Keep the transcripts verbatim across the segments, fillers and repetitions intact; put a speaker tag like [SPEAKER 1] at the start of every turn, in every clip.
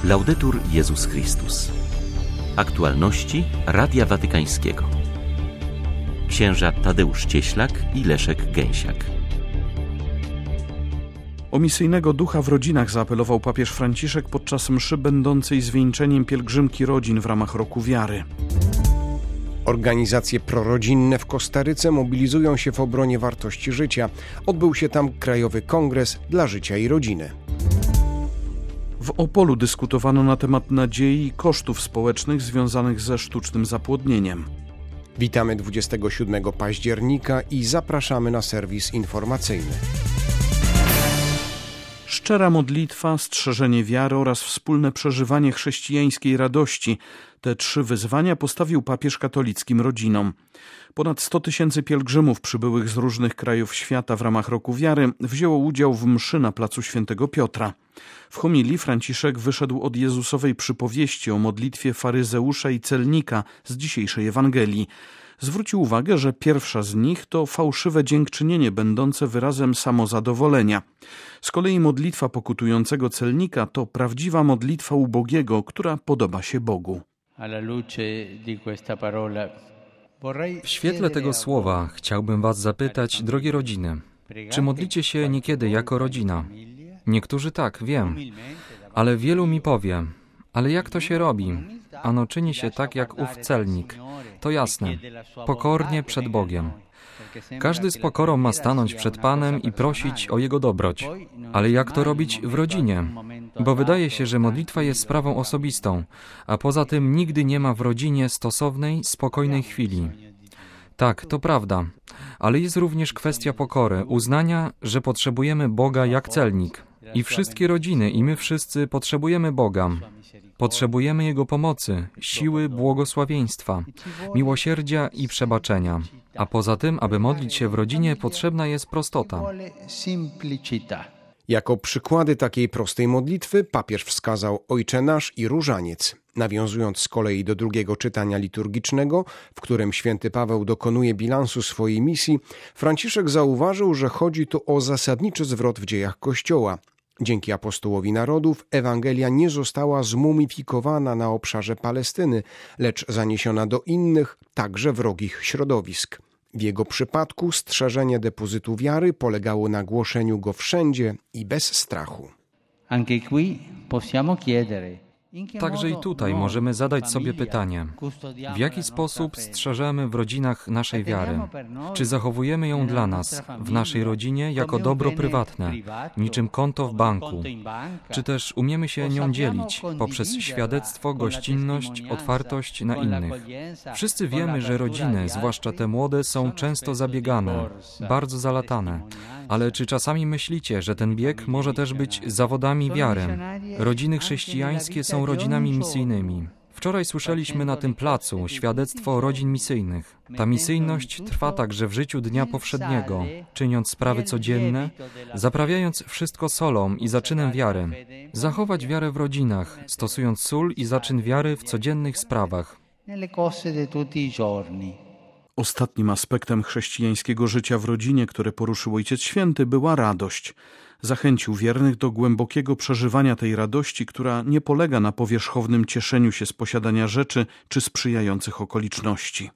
[SPEAKER 1] Laudetur Jezus Chrystus. Aktualności Radia Watykańskiego. Księża Tadeusz Cieślak i Leszek Gęsiak.
[SPEAKER 2] O misyjnego ducha w rodzinach zaapelował papież Franciszek podczas mszy będącej zwieńczeniem pielgrzymki rodzin w ramach Roku Wiary.
[SPEAKER 3] Organizacje prorodzinne w Kostaryce mobilizują się w obronie wartości życia. Odbył się tam Krajowy Kongres dla Życia i Rodziny.
[SPEAKER 2] W Opolu dyskutowano na temat nadziei i kosztów społecznych związanych ze sztucznym zapłodnieniem.
[SPEAKER 3] Witamy dwudziestego siódmego października i zapraszamy na serwis informacyjny.
[SPEAKER 2] Szczera modlitwa, strzeżenie wiary oraz wspólne przeżywanie chrześcijańskiej radości. Te trzy wyzwania postawił papież katolickim rodzinom. Ponad sto tysięcy pielgrzymów przybyłych z różnych krajów świata w ramach Roku Wiary wzięło udział w mszy na placu Świętego Piotra. W homilii Franciszek wyszedł od Jezusowej przypowieści o modlitwie faryzeusza i celnika z dzisiejszej Ewangelii. Zwrócił uwagę, że pierwsza z nich to fałszywe dziękczynienie będące wyrazem samozadowolenia. Z kolei modlitwa pokutującego celnika to prawdziwa modlitwa ubogiego, która podoba się Bogu.
[SPEAKER 4] W świetle tego słowa chciałbym was zapytać, drogie rodziny, czy modlicie się niekiedy jako rodzina? Niektórzy tak, wiem, ale wielu mi powie, ale jak to się robi? Ano czyni się tak jak ów celnik. To jasne, pokornie przed Bogiem. Każdy z pokorą ma stanąć przed Panem i prosić o Jego dobroć. Ale jak to robić w rodzinie? Bo wydaje się, że modlitwa jest sprawą osobistą, a poza tym nigdy nie ma w rodzinie stosownej, spokojnej chwili. Tak, to prawda, ale jest również kwestia pokory, uznania, że potrzebujemy Boga jak celnik. I wszystkie rodziny, i my wszyscy potrzebujemy Boga. Potrzebujemy Jego pomocy, siły, błogosławieństwa, miłosierdzia i przebaczenia. A poza tym, aby modlić się w rodzinie, potrzebna jest prostota.
[SPEAKER 3] Jako przykłady takiej prostej modlitwy papież wskazał Ojcze Nasz i Różaniec. Nawiązując z kolei do drugiego czytania liturgicznego, w którym święty Paweł dokonuje bilansu swojej misji, Franciszek zauważył, że chodzi tu o zasadniczy zwrot w dziejach Kościoła. Dzięki apostołowi narodów Ewangelia nie została zmumifikowana na obszarze Palestyny, lecz zaniesiona do innych, także wrogich środowisk. W jego przypadku strzeżenie depozytu wiary polegało na głoszeniu go wszędzie i bez strachu.
[SPEAKER 4] Także i tutaj możemy zadać sobie pytanie, w jaki sposób strzeżemy w rodzinach naszej wiary? Czy zachowujemy ją dla nas, w naszej rodzinie, jako dobro prywatne, niczym konto w banku? Czy też umiemy się nią dzielić poprzez świadectwo, gościnność, otwartość na innych? Wszyscy wiemy, że rodziny, zwłaszcza te młode, są często zabiegane, bardzo zalatane. Ale czy czasami myślicie, że ten bieg może też być zawodami wiary? Rodziny chrześcijańskie są rodzinami misyjnymi. Wczoraj słyszeliśmy na tym placu świadectwo rodzin misyjnych. Ta misyjność trwa także w życiu dnia powszedniego, czyniąc sprawy codzienne, zaprawiając wszystko solą i zaczynem wiary. Zachować wiarę w rodzinach, stosując sól i zaczyn wiary w codziennych sprawach.
[SPEAKER 2] Ostatnim aspektem chrześcijańskiego życia w rodzinie, które poruszył Ojciec Święty, była radość. Zachęcił wiernych do głębokiego przeżywania tej radości, która nie polega na powierzchownym cieszeniu się z posiadania rzeczy czy sprzyjających okoliczności.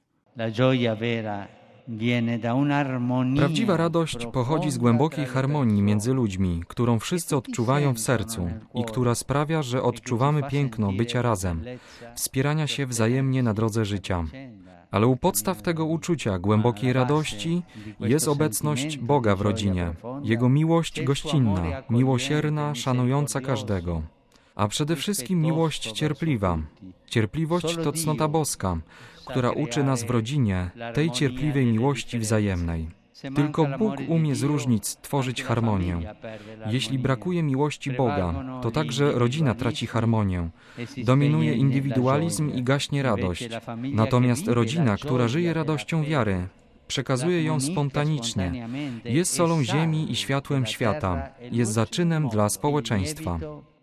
[SPEAKER 4] Prawdziwa radość pochodzi z głębokiej harmonii między ludźmi, którą wszyscy odczuwają w sercu i która sprawia, że odczuwamy piękno bycia razem, wspierania się wzajemnie na drodze życia. Ale u podstaw tego uczucia głębokiej radości jest obecność Boga w rodzinie, Jego miłość gościnna, miłosierna, szanująca każdego. A przede wszystkim miłość cierpliwa. Cierpliwość to cnota boska, która uczy nas w rodzinie tej cierpliwej miłości wzajemnej. Tylko Bóg umie z różnic tworzyć harmonię. Jeśli brakuje miłości Boga, to także rodzina traci harmonię. Dominuje indywidualizm i gaśnie radość. Natomiast rodzina, która żyje radością wiary, przekazuje ją spontanicznie, jest solą ziemi i światłem świata, jest zaczynem dla społeczeństwa.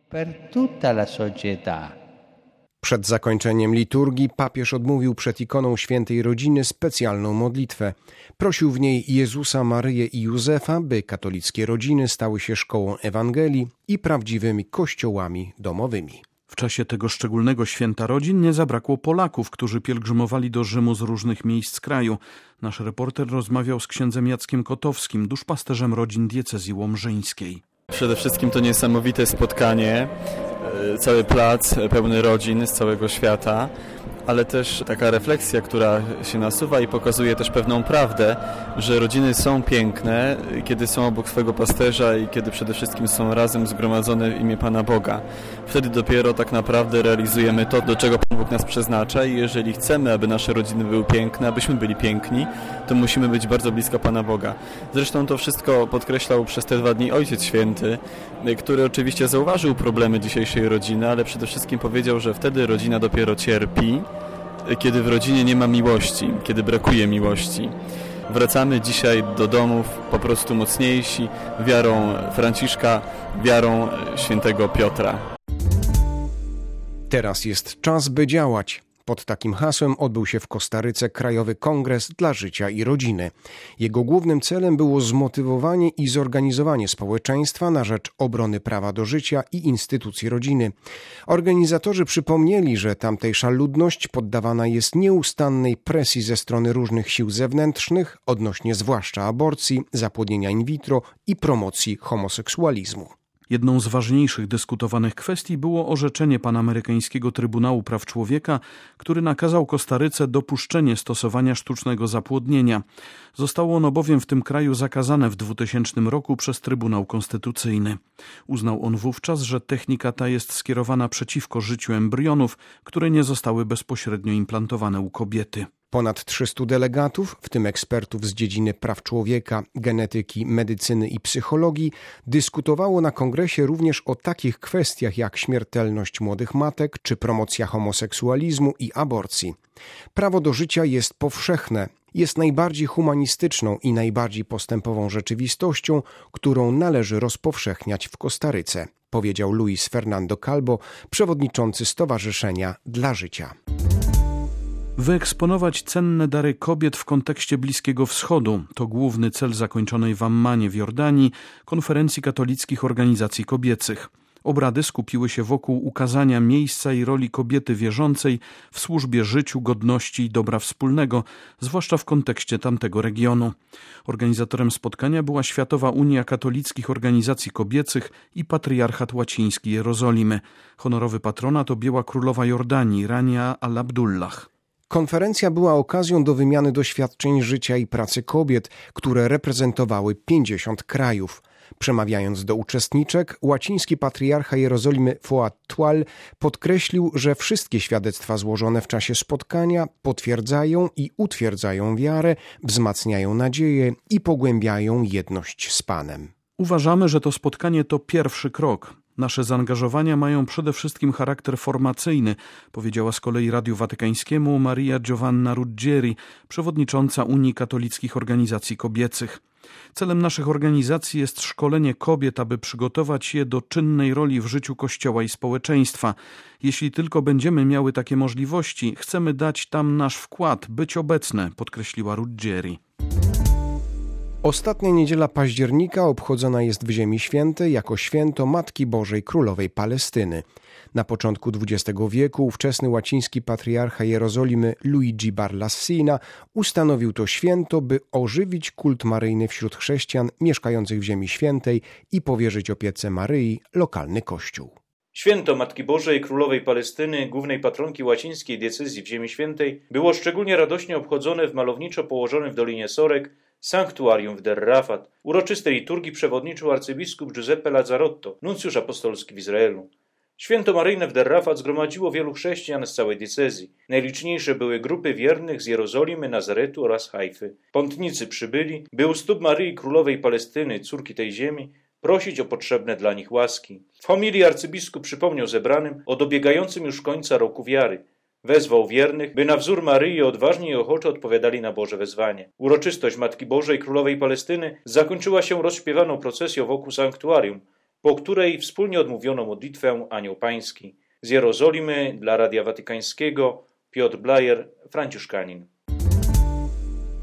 [SPEAKER 3] Przed zakończeniem liturgii papież odmówił przed ikoną Świętej Rodziny specjalną modlitwę. Prosił w niej Jezusa, Maryję i Józefa, by katolickie rodziny stały się szkołą Ewangelii i prawdziwymi kościołami domowymi.
[SPEAKER 2] W czasie tego szczególnego święta rodzin nie zabrakło Polaków, którzy pielgrzymowali do Rzymu z różnych miejsc kraju. Nasz reporter rozmawiał z księdzem Jackiem Kotowskim, duszpasterzem rodzin diecezji łomżyńskiej.
[SPEAKER 5] Przede wszystkim to niesamowite spotkanie, cały plac pełny rodzin z całego świata, ale też taka refleksja, która się nasuwa i pokazuje też pewną prawdę, że rodziny są piękne, kiedy są obok swego pasterza i kiedy przede wszystkim są razem zgromadzone w imię Pana Boga. Wtedy dopiero tak naprawdę realizujemy to, do czego Pan Bóg nas przeznacza i jeżeli chcemy, aby nasze rodziny były piękne, abyśmy byli piękni, to musimy być bardzo blisko Pana Boga. Zresztą to wszystko podkreślał przez te dwa dni Ojciec Święty, który oczywiście zauważył problemy dzisiejszej rodziny, ale przede wszystkim powiedział, że wtedy rodzina dopiero cierpi, kiedy w rodzinie nie ma miłości, kiedy brakuje miłości. Wracamy dzisiaj do domów po prostu mocniejsi wiarą Franciszka, wiarą świętego Piotra.
[SPEAKER 3] Teraz jest czas, by działać. Pod takim hasłem odbył się w Kostaryce Krajowy Kongres dla Życia i Rodziny. Jego głównym celem było zmotywowanie i zorganizowanie społeczeństwa na rzecz obrony prawa do życia i instytucji rodziny. Organizatorzy przypomnieli, że tamtejsza ludność poddawana jest nieustannej presji ze strony różnych sił zewnętrznych odnośnie zwłaszcza aborcji, zapłodnienia in vitro i promocji homoseksualizmu.
[SPEAKER 2] Jedną z ważniejszych dyskutowanych kwestii było orzeczenie Panamerykańskiego Trybunału Praw Człowieka, który nakazał Kostaryce dopuszczenie stosowania sztucznego zapłodnienia. Zostało ono bowiem w tym kraju zakazane w dwutysięcznym roku przez Trybunał Konstytucyjny. Uznał on wówczas, że technika ta jest skierowana przeciwko życiu embrionów, które nie zostały bezpośrednio implantowane u kobiety.
[SPEAKER 3] Ponad trzystu delegatów, w tym ekspertów z dziedziny praw człowieka, genetyki, medycyny i psychologii, dyskutowało na kongresie również o takich kwestiach jak śmiertelność młodych matek czy promocja homoseksualizmu i aborcji. Prawo do życia jest powszechne, jest najbardziej humanistyczną i najbardziej postępową rzeczywistością, którą należy rozpowszechniać w Kostaryce, powiedział Luis Fernando Calvo, przewodniczący Stowarzyszenia dla Życia.
[SPEAKER 2] Wyeksponować cenne dary kobiet w kontekście Bliskiego Wschodu to główny cel zakończonej w Ammanie w Jordanii konferencji katolickich organizacji kobiecych. Obrady skupiły się wokół ukazania miejsca i roli kobiety wierzącej w służbie życiu, godności i dobra wspólnego, zwłaszcza w kontekście tamtego regionu. Organizatorem spotkania była Światowa Unia Katolickich Organizacji Kobiecych i Patriarchat Łaciński Jerozolimy. Honorowy patronat objęła królowa Jordanii, Rania al-Abdullah.
[SPEAKER 3] Konferencja była okazją do wymiany doświadczeń życia i pracy kobiet, które reprezentowały pięćdziesiąt krajów. Przemawiając do uczestniczek, łaciński patriarcha Jerozolimy Foat Tual podkreślił, że wszystkie świadectwa złożone w czasie spotkania potwierdzają i utwierdzają wiarę, wzmacniają nadzieję i pogłębiają jedność z Panem.
[SPEAKER 2] Uważamy, że to spotkanie to pierwszy krok. Nasze zaangażowania mają przede wszystkim charakter formacyjny, powiedziała z kolei Radiu Watykańskiemu Maria Giovanna Ruggieri, przewodnicząca Unii Katolickich Organizacji Kobiecych. Celem naszych organizacji jest szkolenie kobiet, aby przygotować je do czynnej roli w życiu Kościoła i społeczeństwa. Jeśli tylko będziemy miały takie możliwości, chcemy dać tam nasz wkład, być obecne, podkreśliła Ruggieri.
[SPEAKER 3] Ostatnia niedziela października obchodzona jest w Ziemi Świętej jako święto Matki Bożej Królowej Palestyny. Na początku dwudziestego wieku ówczesny łaciński patriarcha Jerozolimy Luigi Barlassina ustanowił to święto, by ożywić kult maryjny wśród chrześcijan mieszkających w Ziemi Świętej i powierzyć opiece Maryi lokalny kościół.
[SPEAKER 6] Święto Matki Bożej Królowej Palestyny, głównej patronki łacińskiej diecezji w Ziemi Świętej, było szczególnie radośnie obchodzone w malowniczo położonym w Dolinie Sorek sanktuarium w Der Rafat. Uroczystej liturgii przewodniczył arcybiskup Giuseppe Lazzarotto, nuncjusz apostolski w Izraelu. Święto maryjne w Der Rafat zgromadziło wielu chrześcijan z całej diecezji. Najliczniejsze były grupy wiernych z Jerozolimy, Nazaretu oraz Hajfy. Pątnicy przybyli, by u stóp Maryi Królowej Palestyny, córki tej ziemi, prosić o potrzebne dla nich łaski. W homilii arcybiskup przypomniał zebranym o dobiegającym już końca roku wiary. Wezwał wiernych, by na wzór Maryi odważnie i ochoczo odpowiadali na Boże wezwanie. Uroczystość Matki Bożej Królowej Palestyny zakończyła się rozśpiewaną procesją wokół sanktuarium, po której wspólnie odmówiono modlitwę Anioł Pański. Z Jerozolimy dla Radia Watykańskiego Piotr Blajer, franciszkanin.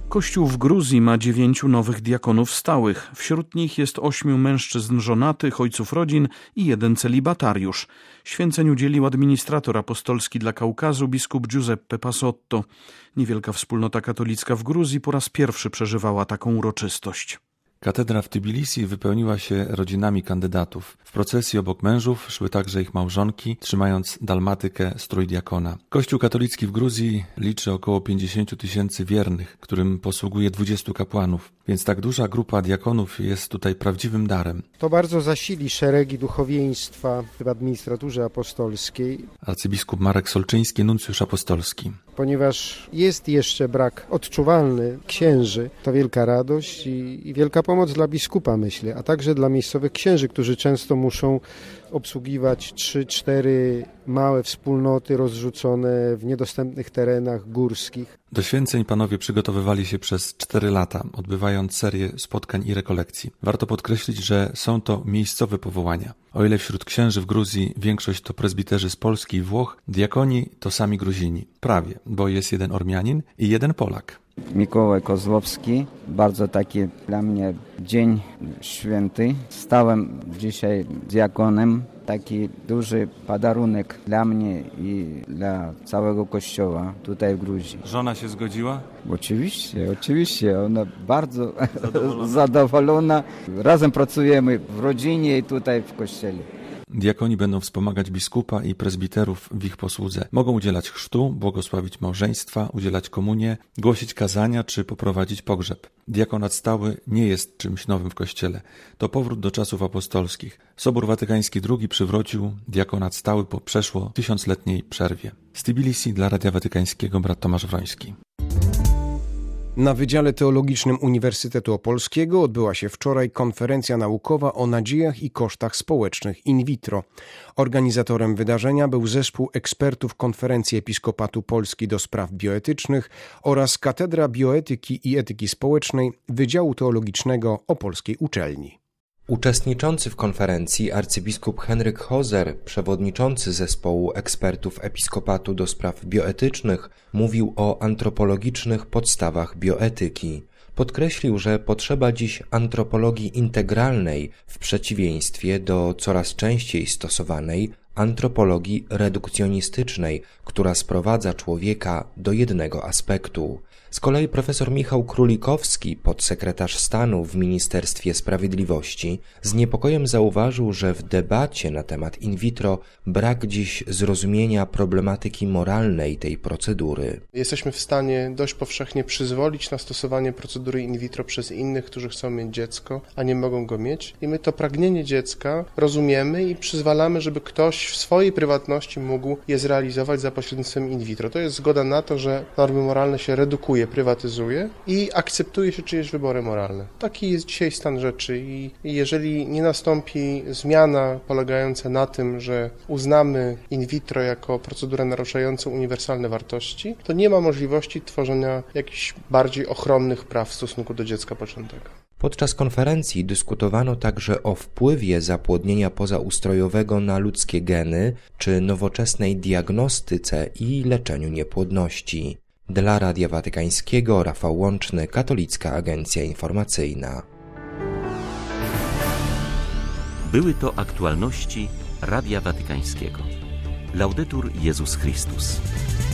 [SPEAKER 2] Kościół w Gruzji ma dziewięciu nowych diakonów stałych. Wśród nich jest ośmiu mężczyzn żonatych, ojców rodzin i jeden celibatariusz. Święceń udzielił administrator apostolski dla Kaukazu, biskup Giuseppe Passotto. Niewielka wspólnota katolicka w Gruzji po raz pierwszy przeżywała taką uroczystość.
[SPEAKER 7] Katedra w Tbilisi wypełniła się rodzinami kandydatów. W procesji obok mężów szły także ich małżonki, trzymając dalmatykę strój diakona. Kościół katolicki w Gruzji liczy około pięćdziesięciu tysięcy wiernych, którym posługuje dwudziestu kapłanów, więc tak duża grupa diakonów jest tutaj prawdziwym darem.
[SPEAKER 8] To bardzo zasili szeregi duchowieństwa w administraturze apostolskiej.
[SPEAKER 7] Arcybiskup Marek Solczyński, nuncjusz apostolski.
[SPEAKER 8] Ponieważ jest jeszcze brak odczuwalny księży, to wielka radość i, i wielka pomoc dla biskupa, myślę, a także dla miejscowych księży, którzy często muszą obsługiwać trzy, cztery małe wspólnoty rozrzucone w niedostępnych terenach górskich.
[SPEAKER 7] Do święceń panowie przygotowywali się przez cztery lata, odbywając serię spotkań i rekolekcji. Warto podkreślić, że są to miejscowe powołania. O ile wśród księży w Gruzji większość to prezbiterzy z Polski i Włoch, diakoni to sami Gruzini. Prawie, bo jest jeden Ormianin i jeden Polak.
[SPEAKER 9] Mikołaj Kozłowski, bardzo taki dla mnie dzień święty. Stałem dzisiaj diakonem, taki duży podarunek dla mnie i dla całego kościoła tutaj w Gruzji.
[SPEAKER 7] Żona się zgodziła?
[SPEAKER 9] Oczywiście, oczywiście, ona bardzo zadowolona. zadowolona. Razem pracujemy w rodzinie i tutaj w kościele.
[SPEAKER 7] Diakoni będą wspomagać biskupa i prezbiterów w ich posłudze. Mogą udzielać chrztu, błogosławić małżeństwa, udzielać komunię, głosić kazania czy poprowadzić pogrzeb. Diakonat stały nie jest czymś nowym w Kościele. To powrót do czasów apostolskich. Sobór Watykański drugi przywrócił diakonat stały po przeszło tysiącletniej przerwie. Z Tbilisi dla Radia Watykańskiego brat Tomasz Wroński.
[SPEAKER 3] Na Wydziale Teologicznym Uniwersytetu Opolskiego odbyła się wczoraj konferencja naukowa o nadziejach i kosztach społecznych in vitro. Organizatorem wydarzenia był zespół ekspertów Konferencji Episkopatu Polski do Spraw Bioetycznych oraz Katedra Bioetyki i Etyki Społecznej Wydziału Teologicznego Opolskiej Uczelni.
[SPEAKER 10] Uczestniczący w konferencji arcybiskup Henryk Hozer, przewodniczący zespołu ekspertów Episkopatu do Spraw Bioetycznych, mówił o antropologicznych podstawach bioetyki. Podkreślił, że potrzeba dziś antropologii integralnej w przeciwieństwie do coraz częściej stosowanej antropologii redukcjonistycznej, która sprowadza człowieka do jednego aspektu. Z kolei profesor Michał Królikowski, podsekretarz stanu w Ministerstwie Sprawiedliwości, z niepokojem zauważył, że w debacie na temat in vitro brak dziś zrozumienia problematyki moralnej tej procedury.
[SPEAKER 11] Jesteśmy w stanie dość powszechnie przyzwolić na stosowanie procedury in vitro przez innych, którzy chcą mieć dziecko, a nie mogą go mieć. I my to pragnienie dziecka rozumiemy i przyzwalamy, żeby ktoś w swojej prywatności mógł je zrealizować za pośrednictwem in vitro. To jest zgoda na to, że normy moralne się redukuje, prywatyzuje i akceptuje się czyjeś wybory moralne. Taki jest dzisiaj stan rzeczy i jeżeli nie nastąpi zmiana polegająca na tym, że uznamy in vitro jako procedurę naruszającą uniwersalne wartości, to nie ma możliwości tworzenia jakichś bardziej ochronnych praw w stosunku do dziecka poczętego.
[SPEAKER 10] Podczas konferencji dyskutowano także o wpływie zapłodnienia pozaustrojowego na ludzkie geny czy nowoczesnej diagnostyce i leczeniu niepłodności. Dla Radia Watykańskiego Rafał Łączny, Katolicka Agencja Informacyjna.
[SPEAKER 1] Były to aktualności Radia Watykańskiego. Laudetur Jezus Chrystus.